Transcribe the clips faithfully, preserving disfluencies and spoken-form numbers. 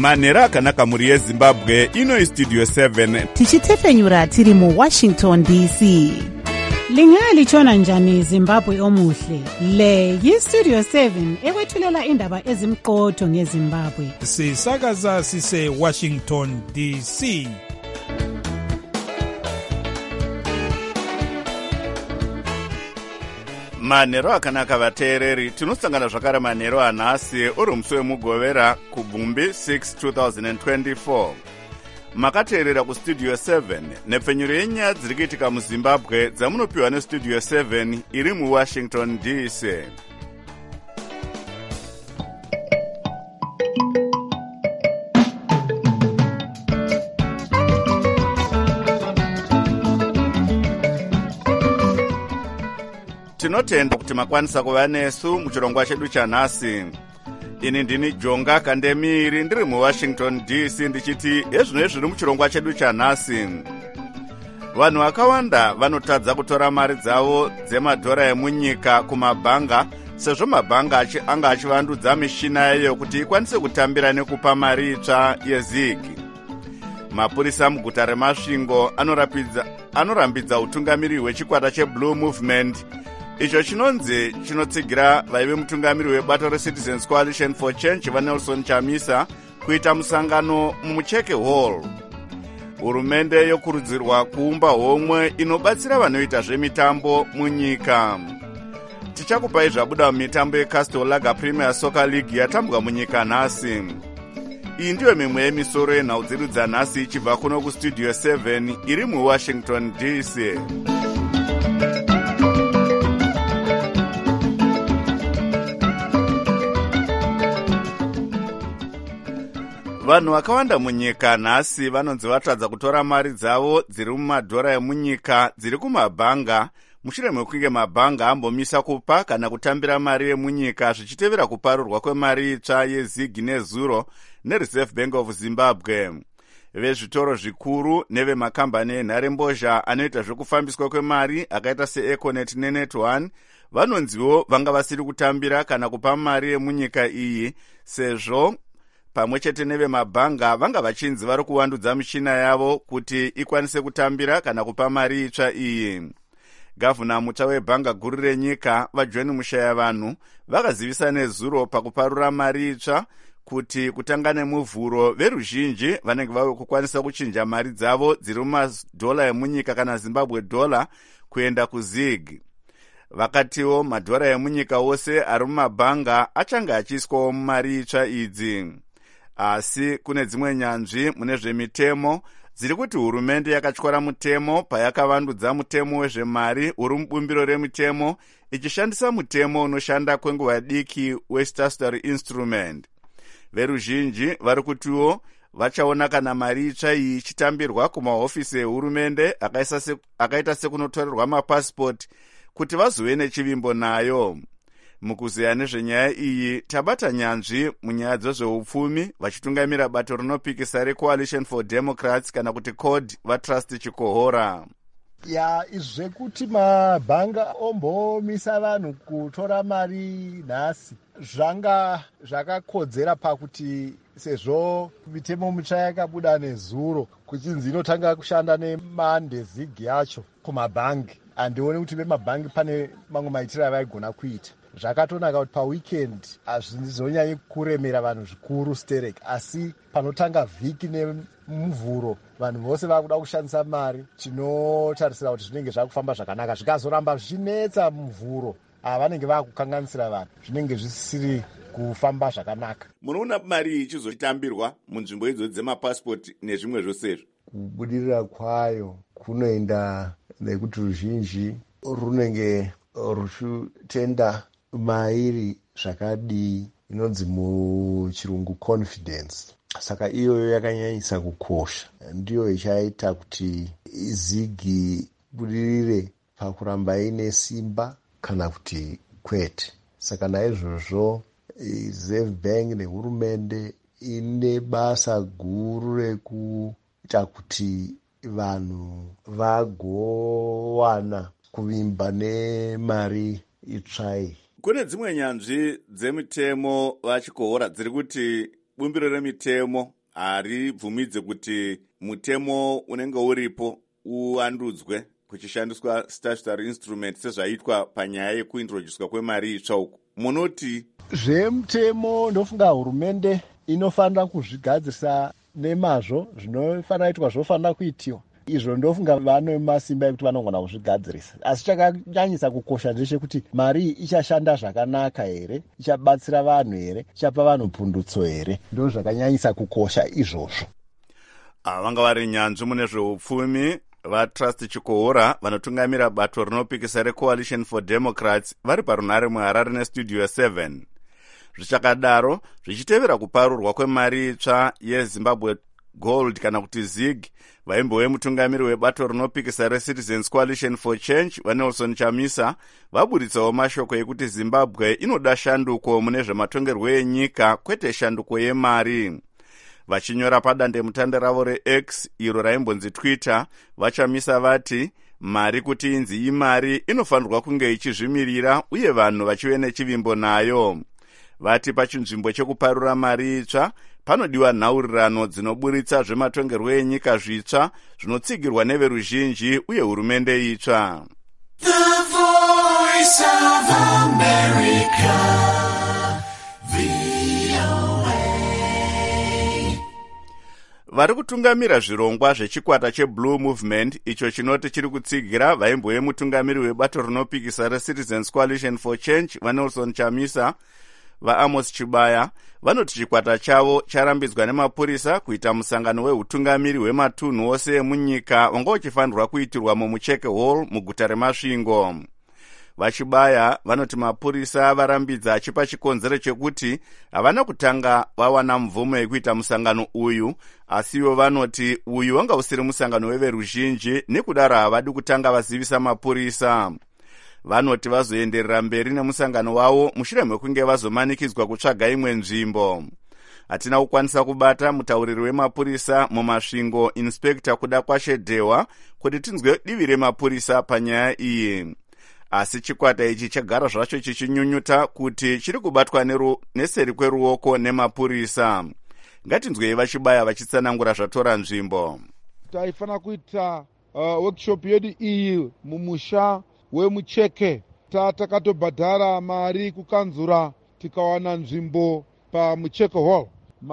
manhero akanaka mhuri yezimbabwe. Ino Studio seven tichitefenyura tiri mu Washington D C. Lingalitshona njani Zimbabwe omuhle? Le yi Studio seven ekwethulela indaba ezimqotho ngeZimbabwe. Sisakaza sise Washington D C. manhero akanaka vateereri, tinosangana zvakare manhero anhasi uri musi wemugovera kubvumbi six twenty twenty-four. Makateerera kustudio seven nepfenyuro yenyaya dziri kuitika muzimbabwe dzamunopiwa nestudio seven iri muwashington D C. Tinotenda kuti makwanisa kuva nesu muchirongwa chedu chanhasi. Ini ndini Jonga Kandemiri ndiri muWashington D C ndichiti ezvino zviri muchirongwa chedu chanhasi. Vanhu vakawanda vanotadza kutora mari dzavo dzemadhora emunyika kumabhanga sezvo mabhanga anga achivandudza mishina yayo kuti ikwanise kutambira nekupa mari itsva yezigi. Mapurisa muguta reMasvingo anorapidza anorambidza utungamiri hwechikwata cheBlue Movement icho chinonzi chinotsigira vaive mutungamiri webato reCitizens Coalition for Change vaNelson Chamisa kuita musangano mumucheke hall. Hurumende yokurudzirwa kuumba homwe inobatsira vanoita zvemitambo munyika. Tichakupai zvabuda mumitambo yeCastle Lager Premier Soccer League yatambwa munyika nhasi. Iyi ndiyo mimwe yemisoro yenhau dzedu dzanhasi ichibva kuno kustudio seven iri muWashington D C. Vanhu vakawanda munyika nhasi vanonzi vatadza kutora mari dzavo dziri mumadhora emunyika dziri kumabhanga mushure mekunge mabhanga ambomisa kupa kana kutambira mari yemunyika zvichitevera kuparurwa kwemari itsva yezigi nezuro neReserve Bank of Zimbabwe. Vezvitoro zvikuru nevemakambani enharembozha anoita zvekufambiswa kwemari akaita seEconet neNet one vanonziwo vanga vasiri kutambira kana kupa mari yemunyika iyi sezvo pamwe chete nevemabhanga vanga vachinzi vari kuvandudza mishina yavo kuti ikwanise kutambira kana kupa mari itsva iyi. Gavhuna mutsva webhanga guru renyika vaJohn Mushayavanhu vakazivisa nezuro pakuparura mari itsva kuti kutanga nemuvhuro veruzhinji vanenge vave kukwanisa kuchinja mari dzavo dziri mumadhola emunyika kana Zimbabwe dollar kuenda kuzig. Vakatiwo madhora emunyika wose ari mumabhanga achanga achiiswawo mumari itsva idzi. Asi kune dzimwe nyanzvi mune zvemitemo dziri kuti hurumende yakatyora mutemo payakavandudza mutemo wezvemari uri mubumbiro remitemo ichishandisa mutemo unoshanda kwenguva diki weStatutory Instrument. Veruzhinji vari kutiwo vachaona kana mari itsva iyi ichitambirwa kumahofisi ehurumende akaita sekunotorerwa mapasipoti kuti vazove nechivimbo nayo. Mukuzeya nezvenyaya iyi tabata nyanzvi munyaya dzezveupfumi vachitungamira bato rinopikisa reCoalition for Democrats kana kuti C O D vaTrust Chikohora. Ya izvekuti mabhanga ombomisa vanhu kutora mari nhasi zvanga zvakakodzera pakuti sezvo mitemo mitsva yakabuda nezuro kuchinzi inotanga kushanda nemande zigi yacho kumabhangi, handioni kuti vemabhangi pane mamwe maitiro avaigona kuita. Zvakatonaka kuti paweekend hazvizonyanyi kuremera vanhu zvikuru sterek, asi panotanga vhiki nemuvhuro vanhu vose vakuda kushandisa mari. Tinotarisira kuti zvinenge zvakufamba zvakanaka. Zvikazoramba zvichinetsa muvhuro vanenge vakukanganisira vanhu, zvinenge zvisiri kufamba zvakanaka. Munoona mari ichizotambirwa munzvimbo idzo dzemapasipoti nezvimwe zvosezvo. Kubudirira kwayo kunoenda nekuti ruzhinji runenge ruchitenda mairi zvakadii inonzi muchirungu confidence. Saka iyoyo yakanyanyisa kukosha, ndiyo ichaita kuti izigi budirire pakuramba ine simba kana kuti kwete. Saka naizvozvo Reserve Bank nehurumende ine basa guru rekuita kuti vanhu vagowana kuvimba nemari itsvai. Kune dzimwe nyanzvi dzemitemo vachikohora dziri kuti bumbiro remitemo haribvumidze kuti mutemo unenge uripo uwandudzwe kuchishandiswa statutory instrument sezvaitwa panyaya yekuintroducedwa kwemari itsva uku. Munoti zvemutemo ndofunga hurumende inofanira kuzvigadzirisa nemazvo, zvinofanira kuitwa zvofanira kuitiwa. Izvo ndofunga vane masimba ekuti vanogona kuzvigadzirisa. Asi chakanyanyisa kukosha ndechekuti mari ichashanda zvakanaka here, ichabatsira vanhu here, ichapa vanhu pundutso here. Ndo zvakanyanyisa kukosha izvozvo. Vanga vari nyanzvi mune zveupfumi vaTrust Chikohora vanotungamira bato rinopikisa reCoalition for Democrats vari parunhare muHarare neStudio seven. Zvichakadaro zvichitevera kuparurwa kwemari itsva yeZimbabwe Gold kana kuti ZIG, vaimbove mutungamiri webato rinopikisa reCitizens Coalition for Change vaNelson Chamisa vaburitsawo mashoko ekuti Zimbabwe inoda shanduko mune zvematongerwo enyika kwete shanduko yemari. Vachinyora padande mutande ravo reX iro raimbonzi Twitter, vaChamisa vati mari kuti inzi imari inofanirwa kunge ichizvimirira uye vanhu vachive nechivimbo nayo. Vati pachinzvimbo chekuparura mari itsva panodiwa nhaurirano dzinoburitsa zvematongerwo enyika zvitsva zvinotsigirwa neveruzhinji uye hurumende itsva. The Voice of America, V O A. Vari kutungamira zvirongwa zvechikwata cheBlue Movement icho chinoti chiri kutsigira vaimbove mutungamiri webato rinopikisa reCitizens Coalition for Change vaNelson Chamisa vaAmos Chibaya vanoti chikwata chavo charambidzwa nemapurisa kuita musangano weutungamiri hwematunhu ose emunyika wanga uchifanirwa kuitirwa mumucheke hall muguta reMasvingo. VaChibaya vanoti mapurisa varambidza achipa chikonzero chekuti havana kutanga vawana mvumo yekuita musangano uyu, asiwo vanoti uyu wanga usiri musangano weveruzhinji nekudaro havadi kutanga vazivisa mapurisa. Vanoti vazoenderera mberi nemusangano wavo mushure mekunge vazomanikidzwa kutsvaga imwe nzvimbo. Hatina kukwanisa kubata mutauriri wemapurisa muMasvingo Inspector Kuda Kwashedhewa kuti tinzwe divi remapurisa panyaya iyi. Asi chikwata ichi chagara zvacho chichinyunyuta kuti chiri kubatwa neru, neseri kweruoko nemapurisa. Ngatinzwei vaChibaya vachitsanangura zvatora nzvimbo. Taifana kuita uh, workshop yedu iyi mumusha wemucheke. Takatobhadhara mari kukanzura tikawana nzvimbo pamucheke hall.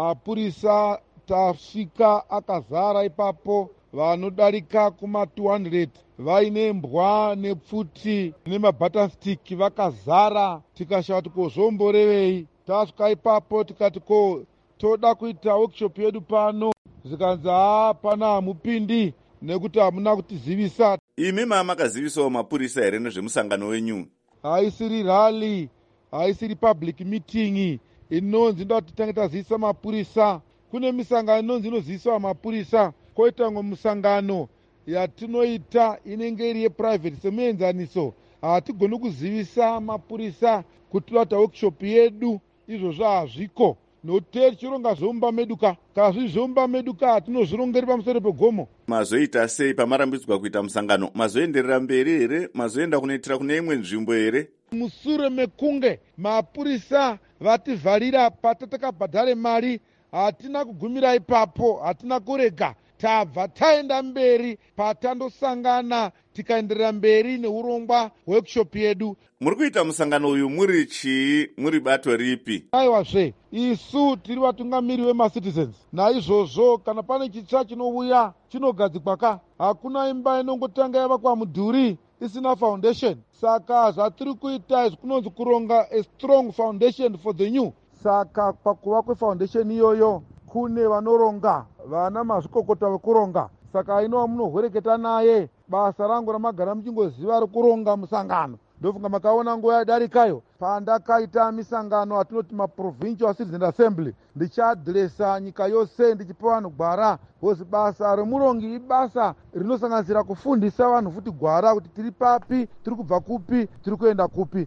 Mapurisa tasvika akazara ipapo, vanodarika kuma two hundred vaine mbwa nepfuti nemabutton stick vakazara. Tikashati kozomborevei. Tasvika ipapo tikati ko toda kuita workshop yedu pano, zikanzi hapana hamupindi nekuti hamuna kutizivisa. Imi makazivisawo mapurisa here nezvemusangano wenyu? Haisiri rally, haisiri public meeting inonzi ndoda titange tazivisa mapurisa. Kune misangano inonzi inozivisawo mapurisa, koita ngwe musangano yatinoita inenge iri yeprivate semuenzaniso. Hatigoni kuzivisa mapurisa kuti toita workshop yedu, izvozvo hazviko. Nokuti chironga zomba meduka, kana zviri zomba meduka hatinozvirongeri pamusoro pegomo. Mazoita sei pamarambidzwa kuita musangano? Mazoenderera mberi here? Mazoenda kunoitira kune imwe nzvimbo here? Musure mekunge mapurisa vativharira patatakabhadhare mari, hatina kugumira ipapo, hatina kurega. Tabva taenda mberi patandosangana tikaenderera mberi neurongwa workshop yedu. Muri kuita musangano uyu muri chii, muri bato ripi? Aiwazve, isu tiri vatungamiri vemaCitizens. Naizvozvo kana pane chitsva chinouya chinogadzikwa ka, hakuna imba inongotanga yavakwa mudhuri isina foundation. Saka zvatiri kuita izvi kunonzi kuronga a strong foundation for the new. Saka pakuva kwefoundation iyoyo kune vanoronga, vana mazvikokota vekuronga. Saka ino munohwereketa naye, basa rangu ramagara muchingoziva ari kuronga musangano. Ndofunga makaona nguva yadarikayo pandakaita misangano atinoti maprovincial citizen assembly, ndichaadhiresa nyika yose ndichipa vanhu gwara, hozi basa remurongi ibasa rinosanganisira kufundisa vanhu futi gwara kuti tiri papi, tiri kubva kupi, tiri kuenda kupi.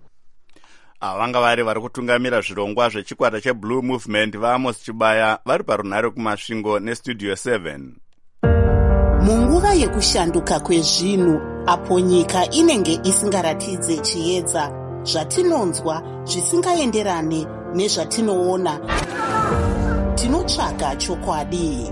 Vanga vari vari kutungamira zvirongwa zvechikwata cheBlue Movement vaAmos Chibaya vari parunhare kuMasvingo neStudio seven. Munguva yekushanduka kwezvinhu, apo nyika inenge isingaratidze chiedza, zvatinonzwa zvisingaenderane nezvatinoona, tinotsvaga chokwadi.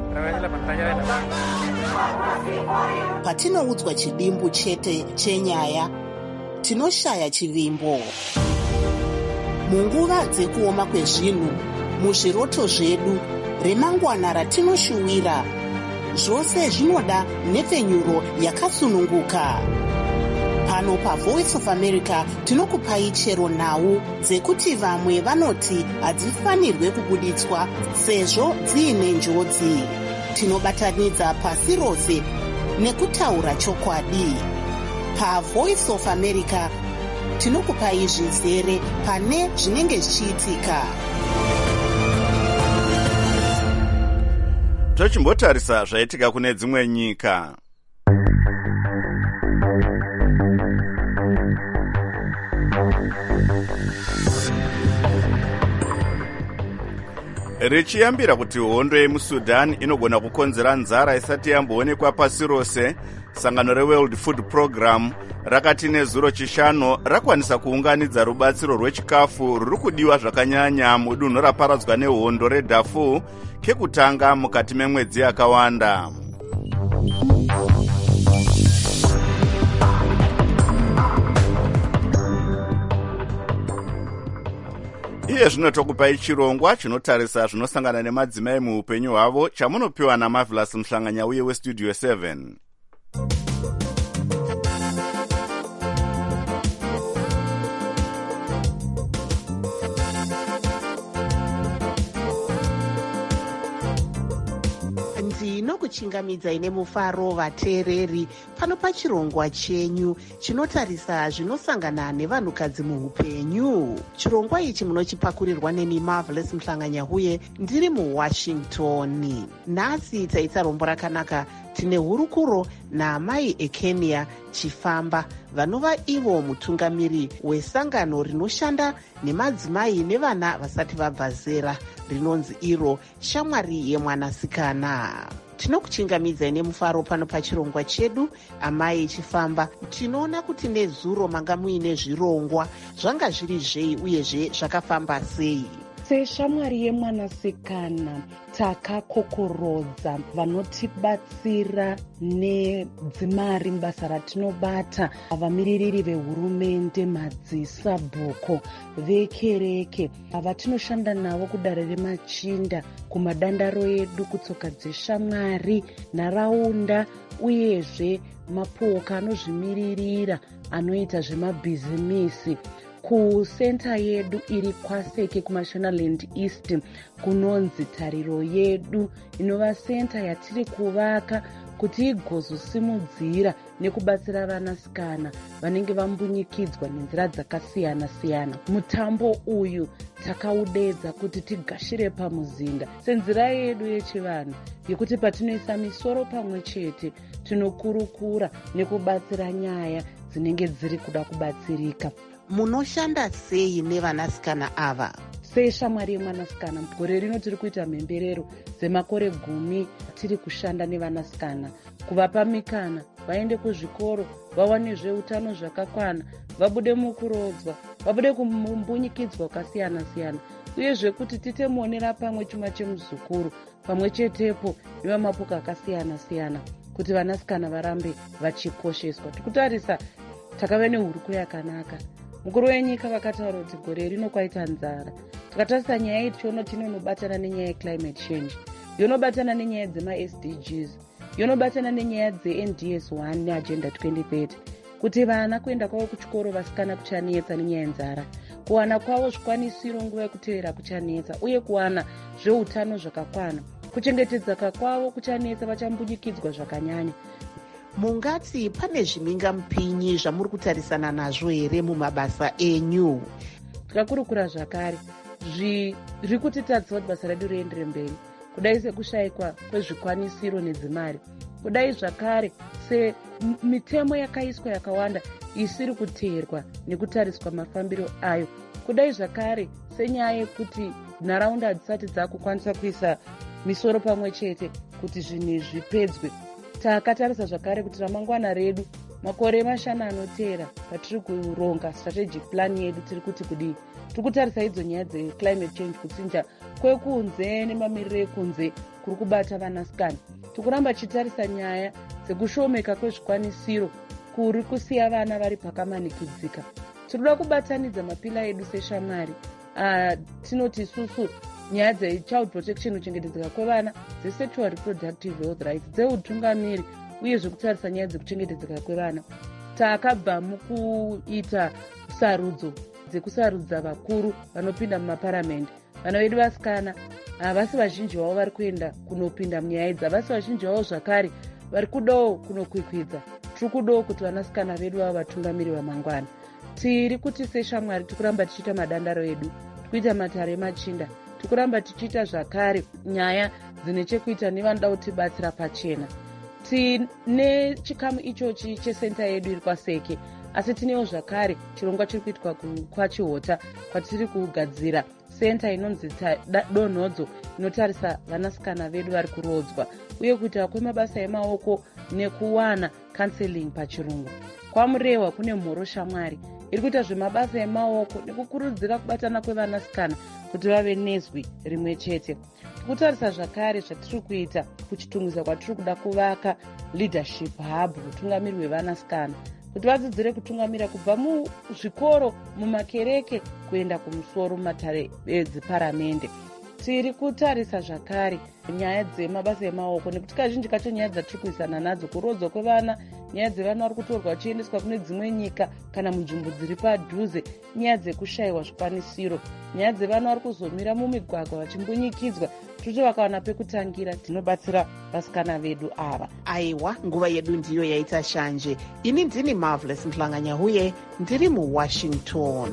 Patinoudzwa chidimbu chete chenyaya, tinoshaya chivimbo. Munguva dzekuoma kwezvinhu, muzviroto zvedu, remangwana ratinoshuwira, zvose zvinoda nhepfenyuro yakasununguka. Pano paVoice of America tinokupai chero nhau dzekuti vamwe vanoti hadzifanirwe kubuditswa sezvo dziine njodzi. Tinobatanidza pasi rose nekutaura chokwadi. PaVoice of America tinokupai zvizere pane zvinenge zvichiitika. Tochimbotarisa zvaitika kune dzimwe nyika. Richiyambira kuti hondo yemuSudan inogona kukonzera nzara isati yamboonekwa pasi rose, sangano reWorld Food Program rakati nezuro chishanu rakwanisa kuunganidza rubatsiro rwechikafu ruri kudiwa zvakanyanya mudunhu raparadzwa nehondo reDarfur kekutanga mukati memwedzi yakawanda. Iye zvino tokupai chirongwa chinotarisa zvinosangana nemadzimai muupenyu hwavo chamunopiwa naMarvelous Mhlanganya uye weStudio seven. Ndinokuchingamidzai nemufaro vateereri pano pachirongwa chenyu chinotarisa zvinosangana nevanhukadzi muupenyu. Chirongwa ichi munochipakurirwa neni Marvelous Mhlanganya uye ndiri muWashington. Nhasi taita rombo rakanaka. Tine hurukuro naamai eKenya Chifamba, vanova ivo mutungamiri wesangano rinoshanda nemadzimai nevana vasati vabva zera, rinonzi iro Shamwari yemwanasikana. Tinokuchingamidzai nemufaro pano pachirongwa chedu. Amai Chifamba, tinoona kuti nezuro manga muine zvirongwa, zvanga zviri zvei uyezve zvakafamba sei? Seshamwari yemwanasikana takakokorodza vanotibatsira nedzimari mubasa ratinobata, vamiririri vehurumende, madzisabhuko, vekereke, vatinoshanda navo kudare remachinda, kumadandaro edu, kutsoka dzeshamwari, nharaunda, uyezve mapoka anozvimiririra anoita zvemabhizimisi. Kusenta yedu iri Kwaseke kuMashonaland East kunonzi Tariro Yedu, inova senta yatiri kuvaka kuti igozosimudzira nekubatsira vanasikana vanenge vambunyikidzwa nenzira dzakasiyana siyana. Mutambo uyu takaudedza kuti tigashire pamuzinda senzira yedu yechivanhu yekuti patinoisa misoro pamwe chete tinokurukura nekubatsira nyaya dzinenge dziri kuda kubatsirika. Munoshanda sei nevanasikana ava? Seshamwari yemwanasikana, gore rino tiri kuita mhemberero dzemakore gumi tiri kushanda nevanasikana, kuvapa mikana vaende kuzvikoro, vawane zveutano zvakakwana, vabude mukurodzwa, vabude kumbunyikidzwa kwakasiyana siyana, uyezve kuti tite muonera pamwe chuma chemuzukuru, pamwe chetepo nevamapoka akasiyana siyana, kuti vanasikana varambe vachikosheswa. Tikutarisa takave nehuruku yakanaka. Mukuru wenyika vakataura kuti gore rino kwaita nzara. Takatarisa nyaya iyi tiona tinonobatana nenyaya yeclimate change, yonobatana nenyaya dzema-S D Gs, yonobatana nenyaya dze-N D S one neagenda twenty thirty, kuti vana kuenda kwavo kuchikoro vasikana kuchanetsa nenyaya yenzara, kuwana kwavo zvikwanisiro nguva yekutevera kuchanetsa, uye kuwana zveutano zvakakwana, kuchengetedza kwavo kuchanetsa, vachambunyikidzwa zvakanyanya. Mungati pane zvimingamupinyi zvamuri kutarisana nazvo here mumabasa enyu? Tikakurukura zvakare zviri kutitadzisa kuti basa redu riendere mberi, kudai sekushayikwa kwezvikwanisiro nedzimari, kudai zvakare semitemo yakaiswa yakawanda isiri kuteerwa nekutariswa mafambiro ayo, kudai zvakare senyaya yekuti nharaunda hadzisati dzakukwanisa kuisa misoro pamwe chete kuti zvinhu zvipedzwe. Takatarisa zvakare kuti ramangwana redu makore mashanu anoteera patiri kuronga strategic plan yedu tiri kuti kudii, tiri kutarisa idzo nyaya dzeclimate change, kutsinja kwekunze nemamiriro ekunze kuri kubata vanasikana. Tiri kuramba tichitarisa nyaya dzekushomeka kwezvikwanisiro kuri kusiya vana vari pakamanikidzika. Tinoda kubatanidza mapila edu seshamwari. Uh, tinoti isusu nyaya dzechild protection, kuchengetedzeka kwevana, dzesexual reproductive health rights, dzeutungamiri uye zvekutarisa nyaya dzekuchengetedzeka kwevana. Takabva mukuita sarudzo dzekusarudza vakuru vanopinda mumaparamende. Vana vedu vasikana havasi vazhinji vavo vari kuenda kunopinda munyaya idzi, havasi vazhinji vavo zvakare vari kudawo kunokwikwidza. Tiri kudawo kuti vanasikana vedu vavo vatungamiri vamangwana. Tiri kuti seshamwari tiri kuramba tichiita madandaro edu, tikuita matare machinda, tiri kuramba tichiita zvakare nyaya dzine chekuita nevanoda kutibatsira pachena. Tine chikamu ichochi chesenta yedu iri kwaSeke, asi tinewo zvakare chirongwa chiri kuitwa kwaChihota kwatiri kugadzira senta inonzi donhodzo inotarisa vanasikana vedu vari kurodzwa uye kuita kwemabasa emaoko nekuwana counseling pachirungu. KwaMurewa kune mhoro shamwari iri kuita zvemabasa emaoko nekukurudzira kubatana kwevanasikana kuti vave nezwi rimwe chete. Tikutarisa zvakare zvatiri kuita kuchitungisa kwatiri kuda kuvaka leadership hub, utungamiri hwevanasikana, kuti vadzidzire kutungamira kubva muzvikoro, mumakereke kuenda kumusoro mumatare edziparamende. Tiri kutarisa zvakare nyaya dzemabasa emaoko, nekuti kazhinji kacho nyaya dzatiri kuisana nadzo kurodzwa kwevana, nyaya dzevana vari kutorwa vachiendeswa kune dzimwe nyika kana munzvimbo dziri padhuze, nyaya dzekushayiwa zvikwanisiro, nyaya dzevana vari kuzomira mumigwagwa vachimbunyikidzwa. Kuti vakawana pekutangira tinobatsira vasikana vedu ava. Aiwa, nguva yedu ndiyo yaita shanje. Ini ndini Marvelous Mhlanga-Nyahuye, ndiri muWashington.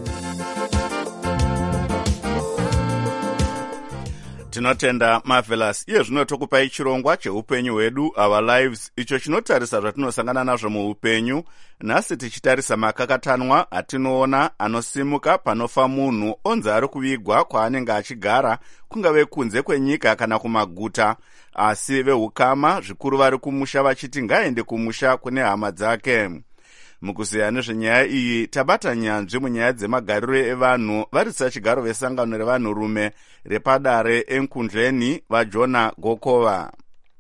Tinotenda Marvelous. Iye zvino tokupai chirongwa cheupenyu hwedu, Our Lives, icho chinotarisa zvatinosangana nazvo muupenyu. Nhasi tichitarisa makakatanwa atinoona anosimuka panofa munhu onzi ari kuvigwa kwaanenge achigara, kungave kunze kwenyika kana kumaguta, asi vehukama zvikuru vari kumusha vachiti ngaende kumusha kune hama dzake. Mukuziya nezvenyaya iyi tabata nyanzvi munyaya dzemagariro evanhu varisa chigaro vesangano revanhurume repadare enkundleni vaJona Gokova.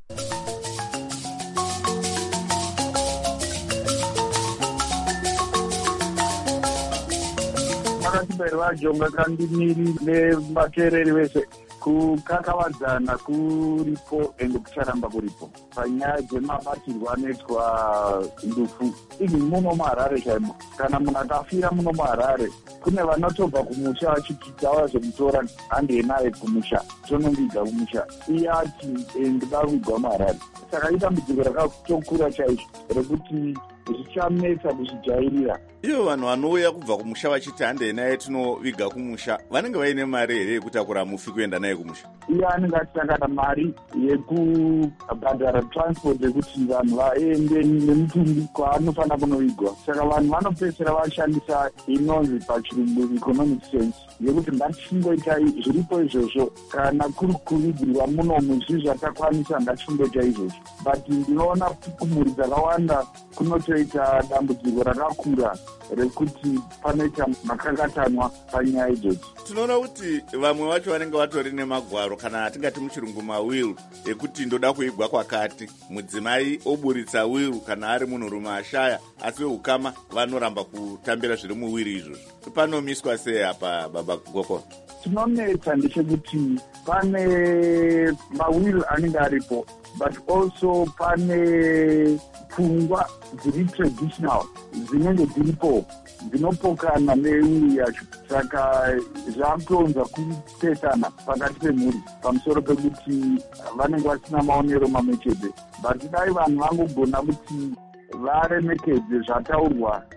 Vakatiberi vaJonga kandimiri nevateereri vese kukakavadzana kuripo ende kucharamba kuripo panyaya dzemabatirwo anoitwa ndufu. Izvi muno muHarare chaimo, kana munhu akafira muno muHarare kune vanotobva kumusha vachiti tava zvomutora handei naye kumusha, tonondiga kumusha, iye ati ndida kuvigwa muHarare. Saka idambudziko rakatokura chaizvo rekuti zvichanetsa kuzvijairira. Iyo vanhu vanouya kubva kumusha vachiti handei naye tinoviga kumusha, vanenge vaine mari here yekutakura mufi kuenda naye kumusha? Iye anenge achisangana mari yekubhadhara transport yekuti vanhu vaende nemutumbi kwaanofanira kunovigwa. Saka vanhu vanopedzisira vashandisa inonzi pachirungu economic sense yekuti ngatichingoita zviripo izvozvo, kana kuri kuvigirwa munomu zvi zvatakwanisa ngatichingoita izvozvo. But ndinoona kumhuri dzakawanda kunotoita dambudziko rakakura rekuti panoita makakatanwa panyaya idzodzo. Tinoona kuti vamwe vacho vanenge vatori nemagwaro kana atingati muchirungu mawiru ekuti ndoda kuigwa kwakati, mudzimai oburitsa wiru kana ari munhurume ashaya, asi vehukama vanoramba kutambira zviri muwiri izvozvo. Panomiswa sei apa baba Gokova? Tinonetsa ndechekuti pane mawiri anenge aripo, but also pane pfungwa dziri traditional dzinenge dziripo dzinopokana newiru yacho. Saka zvakutonza kupesana pakati pemhuri pamusoro pekuti vanenge vasina maonero mamwe chete. But dai vanhu vangogona kuti varemekedze zvataurwa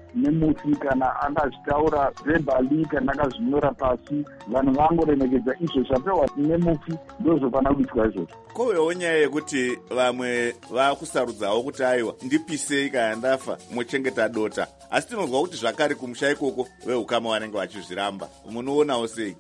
nemufi kana akazvitaura verbally kana akazvinyora pasi, vanhu vangoremekedza izvo zvapewa nemufi ndozvofanira kuitwa izvozvo. Kovewo nyaya yekuti vamwe vakusarudzawo kuti aiwa ndipisei kana ndafa mochengeta dota, asi tinonzwa kuti zvakare kumusha ikoko veukama vanenge vachizviramba. Munoonawo sei?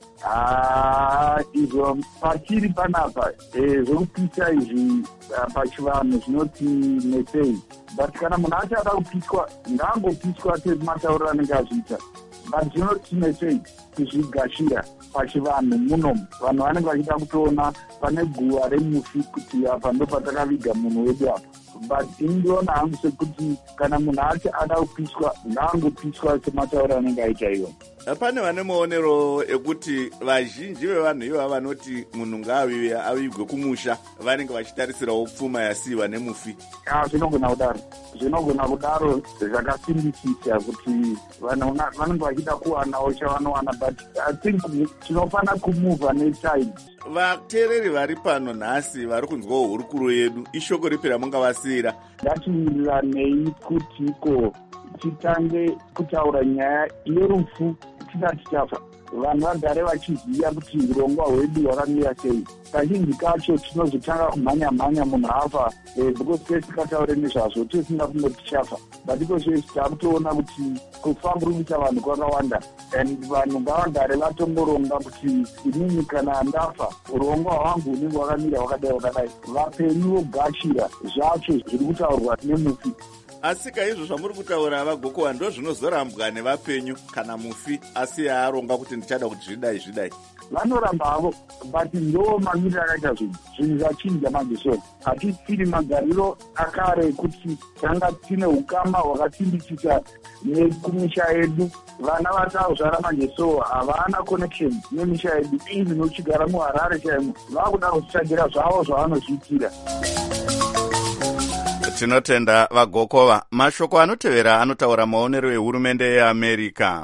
Ah, izvo patiri panapa zvokupisa izvi pachivanhu zvinoti nesei, but kana munhu achada kupiswa ngaangopiswa sematauriro anenge azviita, but zvinoti nesei kuzvigashira pachivanhu munomu. Vanhu vanenge vachida kutoona pane guva remufi kuti apa ndopatakaviga munhu wedu apa, but indiona hangu sekuti kana munhu acho ada kupiswa ngaangopiswa sematauriro anenge aita iwo. Pane vane maonero ekuti vazhinji vevanhu iva vanoti munhu ngaaviwe avigwe kumusha vanenge vachitarisirawo pfuma yasiiwa nemufi. Ah, zvinogona kudaro, zvinogona kudaro zvakasimbisisa kuti vanhu vanenge vachida kuwanawo chavanowana, but I think tinofanira kumuvha netime. Vateereri vari pano nhasi vari kunzwawo hurukuro yedu, ishoko ripi ramungavasiyira? Ngatiwiranei kuti iko titange kutaura nyaya yerufu tisati tafa. Vanhu vagare vachiziva kuti urongwa hwedu hwakamira sei. Kazhinji kacho tinozotanga kumhanya-mhanya munhu afa because tesikataure nezvazvo tisinga kungoti chafa, but because takutoona kuti kufa kuri kuita vanhu kwakawanda, and vanhu ngavagare vatongoronga kuti inini kana ndafa urongwa hwangu hunenge hwakamira hwakadai hwakadai. Vapenyu vogashira zvacho zviri kutaurwa nemufi. Asi kaizvo zvamuri kutaura vagokowa ndo zvinozorambwa nevapenyu kana mufi asi yaaronga kuti ndichada kuti zvidai zvidai. Vanoramba havo, but ndo mamiriro akaita zvinhu zvinhu zvachinja manje. So hatisiri magariro akare kuti tanga tine ukama hwakasimbisisa nekumisha yedu. Vana vatazvara manje so havana connection nemisha yedu, even uchigara muHarare chaimo vakuda kuzvitsvagira zvavo zvavanozviitira. Tinotenda vagokova. Mashoko anotevera anotaura maonero ehurumende yeAmerika.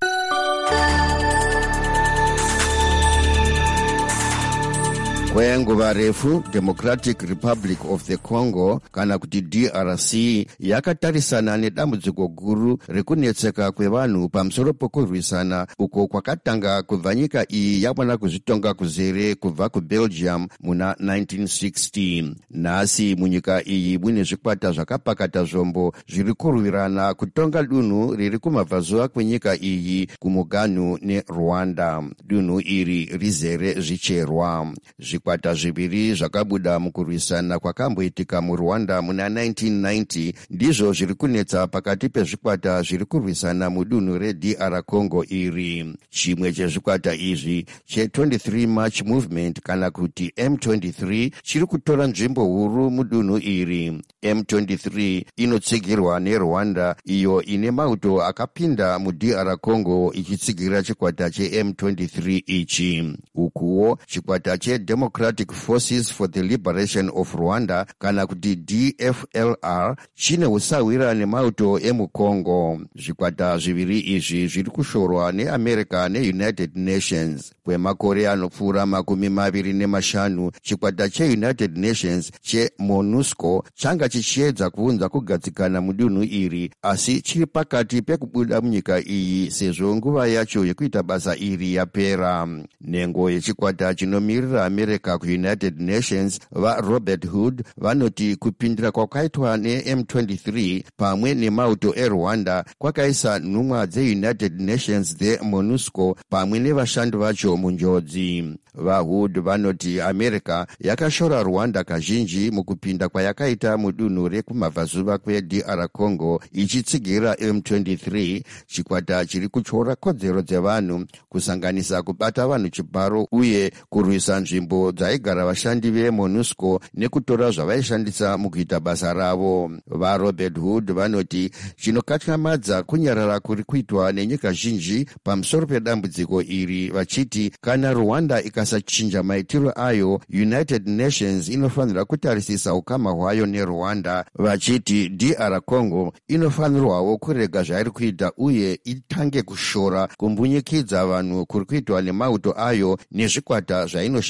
Kwenguva refu Democratic Republic of the Congo kana kuti D R C yakatarisana nedambudziko guru rekunetseka kwevanhu pamusoro pokurwisana uko kwakatanga kubva nyika iyi yawana kuzvitonga kuzere kubva kuBelgium muna nineteen sixty. Nhasi munyika iyi mune zvikwata zvakapakata zvombo zviri kurwirana kutonga dunhu riri kumabvazuva kwenyika iyi kumuganhu neRwanda. Dunhu iri rizere zvicherwa. Zvikwata zviviri zvakabuda mukurwisana kwakamboitika muRwanda muna nineteen ninety ndizvo zviri kunetsa pakati pezvikwata zviri kurwisana mudunhu reD R Congo iri. Chimwe chezvikwata izvi che twenty-three March Movement kana kuti M twenty-three chiri kutora nzvimbo huru mudunhu iri. M twenty-three inotsigirwa neRwanda iyo ine mauto akapinda muD R Congo ichitsigira chikwata che M twenty-three ichi. Ukuwo chikwata che Democratic Forces for the Liberation of Rwanda kana kuti D F L R chine usawira nemauto emukongo. Zvikwata zviviri izvi zviri kushorwa neAmerica neUnited Nations. Kwemakore anopfuura makumi maviri nemashanu chikwata cheUnited Nations che MONUSCO changa chichiedza kuunza kugadzikana mudunhu iri, asi chiri pakati pekubuda munyika iyi sezvo nguva yacho yekuita basa iri yapera. Nhengo yechikwata chinomirira America kuUnited Nations vaRobert Hood vanoti kupindira kwakaitwa neM twenty-three pamwe nemauto eRwanda kwakaisa nhumwa dzeUnited Nations dzeMONUSCO pamwe nevashandi vacho munjodzi. VaHood vanoti America yakashora Rwanda kazhinji mukupinda kwayakaita mudunhu rekumabvazuva kweD R Congo ichitsigira M twenty-three, chikwata chiri kutyora kodzero dzevanhu kusanganisa kubata vanhu chibharo uye kurwisa nzvimbo dzaigara vashandi veMONUSCO nekutora zvavaishandisa mukuita basa ravo. VaRobert Hood vanoti chinokatyamadza kunyarara kuri kuitwa nenyika zhinji pamusoro pedambudziko iri, vachiti kana Rwanda ikasachinja maitiro ayo United Nations inofanira kutarisisa ukama hwayo neRwanda, vachiti D R Congo inofanirwawo kurega zvairi kuita uye itange kushora kumbunyikidza vanhu kuri kuitwa nemauto ayo nezvikwata zvainoshanda nazvo.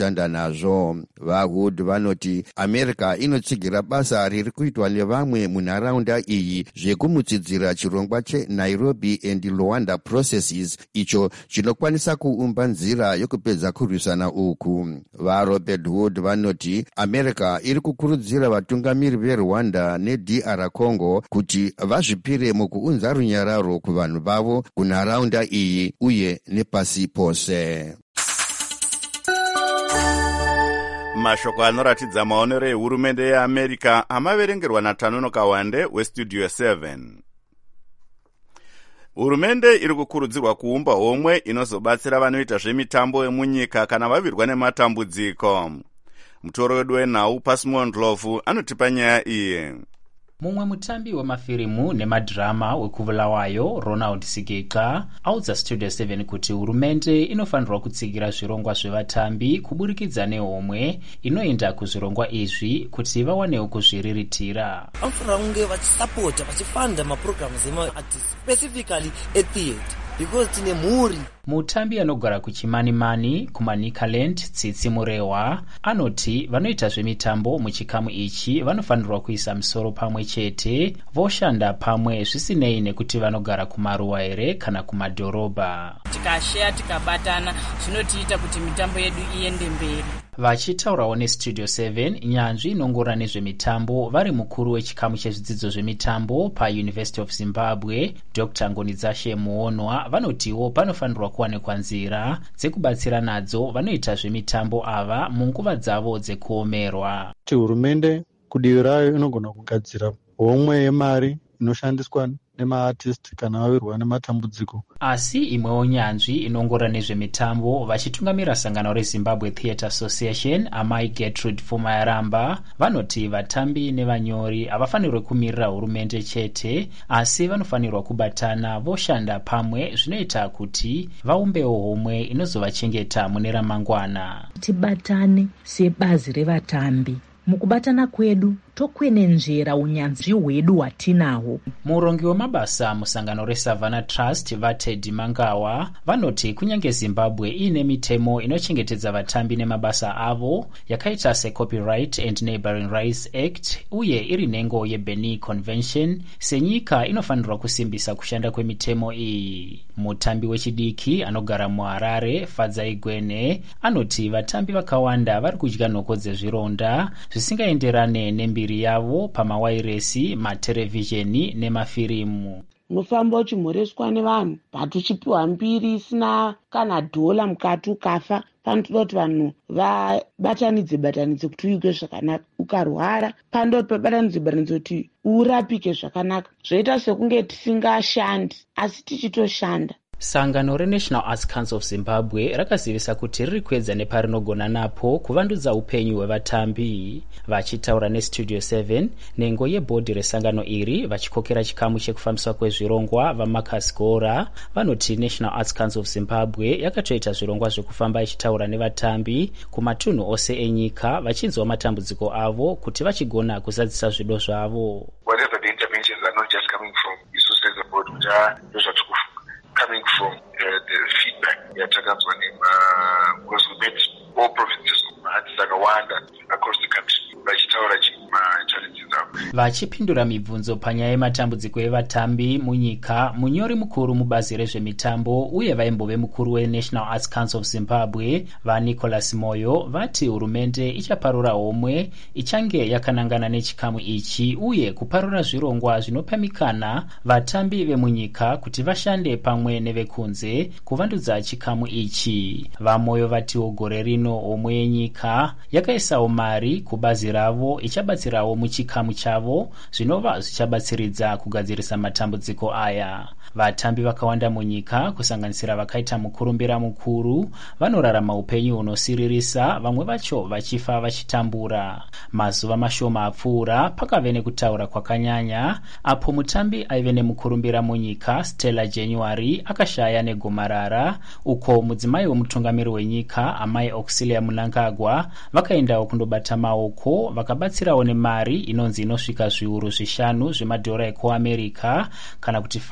nazvo. VaHood vanoti America inotsigira basa riri kuitwa nevamwe munharaunda iyi zvekumutsidzira chirongwa cheNairobi and Luanda processes icho chinokwanisa kuumba nzira yokupedza kurwisana uku. VaRobert Hood vanoti America iri kukurudzira vatungamiri veRwanda neD R Congo kuti vazvipire mukuunza runyararo kuvanhu vavo kunharaunda iyi uye nepasi pose. Mashoko anoratidza maonero ehurumende yeAmerica amaverengerwa naTanono Kawande weStudio seven. Hurumende iri kukurudzirwa kuumba homwe inozobatsira vanoita zvemitambo yemunyika kana vavirwa nematambudziko. Mutoro wedu wenhau Pasimon Ndlovu anotipa nyaya iyi. Mumwe mutambi wemafirimu nemadhirama wekuvulawayo Ronald Sigeqa audza Studio seven kuti hurumende inofanirwa kutsigira zvirongwa zvevatambi kuburikidza nehomwe inoenda kuzvirongwa izvi kuti vawanewo kuzviriritira. Vanofanira kunge vachisapota vachifanda mapurogiramu emaartists specifically etheatre because tine mhuri. Mutambi anogara kuchimanimani kuManicaland Tsitsi Murewa anoti vanoita zvemitambo muchikamu ichi vanofanirwa kuisa musoro pamwe chete voshanda pamwe zvisinei nekuti vanogara kumaruwa here kana kumadhorobha. Tikasheya tikabatana zvinotiita kuti mitambo yedu iende mberi. Vachitaurawo neStudio seven, nyanzvi inongora nezvemitambo vari mukuru wechikamu chezvidzidzo zvemitambo paUniversity of Zimbabwe Doctor Ngonizashe Muonwa vanotiwo panofanirwa kuwanikwa nzira dzekubatsira nadzo vanoita zvemitambo ava munguva dzavo dzekuomerwa. Hurumende kudivi rayo inogona kugadzira homwe yemari inoshandiswa nemaartist kana vavirwa nematambudziko. Asi imwewo nyanzvi inongora nezvemitambo vachitungamira sangano reZimbabwe Theatre Association amai Gertrude Fumayaramba vanoti vatambi nevanyori havafanirwe kumirira hurumende chete asi vanofanirwa kubatana voshanda pamwe zvinoita kuti vaumbewo homwe inozovachengeta mune ramangwana. Tibatane sebazi revatambi. Mukubatana kwedu tokwenenzvera unyanzvi hwedu hwatinawo. Murongi wemabasa musangano reSavannah Trust vaTeddy Mangawa vanoti kunyange Zimbabwe ine mitemo inochengetedza vatambi nemabasa avo yakaita seCopyright and Neighboring Rights Act uye iri nhengo yeBenny Convention, senyika inofanirwa kusimbisa kushanda kwemitemo iyi. Mutambi wechidiki anogara muHarare Fadzai Gwene anoti vatambi vakawanda vari kudya nhoko dzezvironda zvisingaenderane nembiri yavo pamawairesi, materevhizheni nemafirimu. Unofamba uchimhoreswa nevanhu patuchipiwa mbiri isina kana dhola mukati ukafa. Panotoda kuti vanhu vabatanidze batanidze kuti uike zvakanaka. Ukarwara panoda kuti pabatanidze batanidze kuti urapike zvakanaka. Zvoita sekunge tisingashandi asi tichitoshanda. Sangano reNational Arts Council of Zimbabwe rakazivisa kuti riri kuedza neparinogona napo kuvandudza upenyu hwevatambi. Vachitaura neStudio seven, nhengo yebhodhi resangano iri vachikokera chikamu chekufambiswa kwezvirongwa vaMarcus Gora vanoti National Arts Council of Zimbabwe yakatoita zvirongwa zvekufamba ichitaura nevatambi kumatunhu ose enyika vachinzwa matambudziko avo kuti vachigona kuzadzisa zvido zvavo. Whatever the interventions are not just coming from isusu as a board, which are those are coming from uh, the feedback yatakanzwa nema because we met all provinces of artists akawanda across the country vachitaura challenges avo. Vachipindura mibvunzo panyaya yematambudziko evatambi munyika, munyori mukuru mubazi rezvemitambo uye vaimbove mukuru weNational Arts Council of Zimbabwe vaNicholas Moyo vati hurumende ichaparura homwe ichange yakanangana nechikamu ichi uye kuparura zvirongwa zvinopemikana vatambi vemunyika kuti vashande pamwe nevekunze kuvandudza chikamu ichi. VaMoyo vatiwo gore rino homwe yenyika yakaisawo mari kubazi ravo ichabatsirawo muchikamu chavo zvinova zvichabatsiridza kugadzirisa matambudziko aya. Vatambi vakawanda munyika kusanganisira vakaita mukurumbira mukuru vanorarama upenyu hunosiririsa, vamwe vacho vachifa vachitambura. Mazuva mashoma apfuura pakave nekutaura kwakanyanya apo mutambi aive nemukurumbira munyika Stella January akashaya negomarara, uko mudzimai wemutungamiri wenyika amai Auxilia Mnangagwa vakaendawo kundobata maoko vakabatsirawo nemari inonzi inosvika zviuru zvishanu zvemadhora ekuAmerica kana kuti five thousand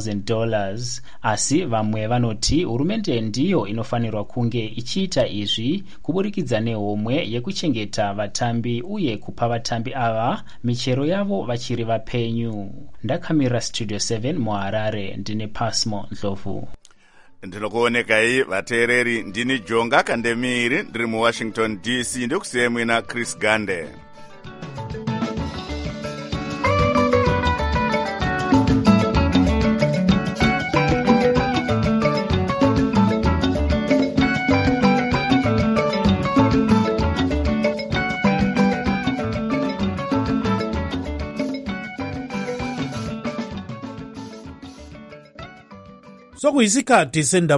thousand dollars. Asi vamwe vanoti hurumende ndiyo inofanirwa kunge ichiita izvi kuburikidza nehomwe yekuchengeta vatambi uye kupa vatambi ava michero yavo vachiri vapenyu. Ndakamira Studio seven muHarare, ndine Pasmo Ndlovu. Ndinokuonekai vateereri, ndini Jonga Kandemiri, ndiri muWashington D C. Ndikusiyai mwina Chris Gande. Sokuyisikhathi sendaba